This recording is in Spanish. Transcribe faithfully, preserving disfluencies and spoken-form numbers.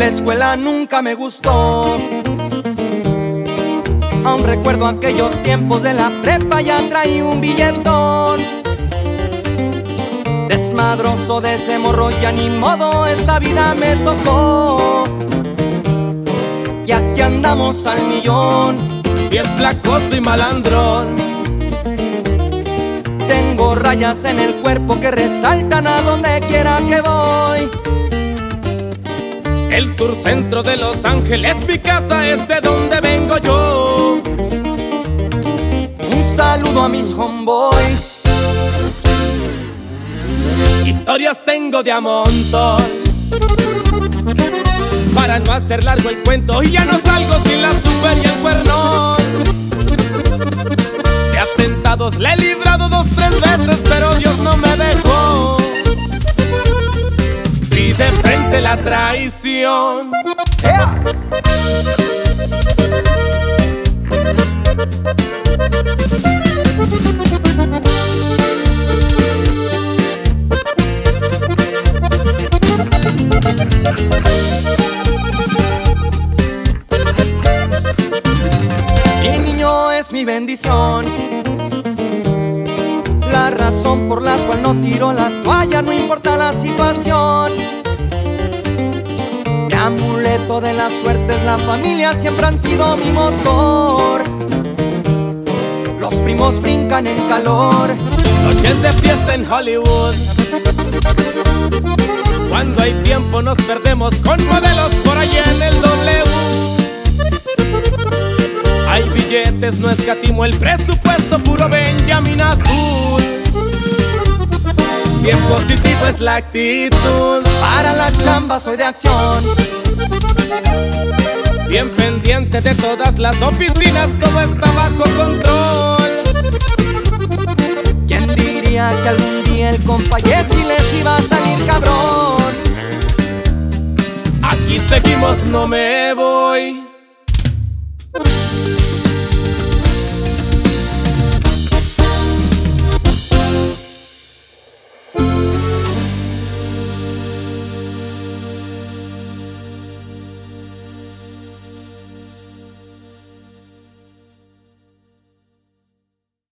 La escuela nunca me gustó. Aún recuerdo aquellos tiempos de la prepa, ya traía un billetón. Desmadroso desde morro, ya ni modo, esta vida me tocó. Y aquí andamos al millón, bien placoso y malandrón. Tengo rayas en el cuerpo que resaltan a donde quiera que voy. El sur centro de Los Ángeles, mi casa es de donde vengo yo. Un saludo a mis homeboys. Historias tengo de a montón. Para no hacer largo el cuento, y ya no salgo sin la super y el cuernón. De atentados le he librado dos, tres veces, pero Dios no me dejó. Vi de frente la traición. ¡Ea! Mi niño es mi bendición, la razón por la cual no tiro la toalla, no importa la situación. Mi amuleto de la suerte es la familia, siempre han sido mi motor. Los primos brincan en calor, noches de fiesta en Hollywood. Cuando hay tiempo nos perdemos con modelos por allá en el W. Hay billetes, no escatimo el presupuesto, puro Benjamin azul. Bien positivo es la actitud, para la chamba soy de acción. Bien pendiente de todas las oficinas, todo está bajo control. ¿Quién diría que algún día el compa Jessy les iba a salir cabrón? Aquí seguimos, no me voy.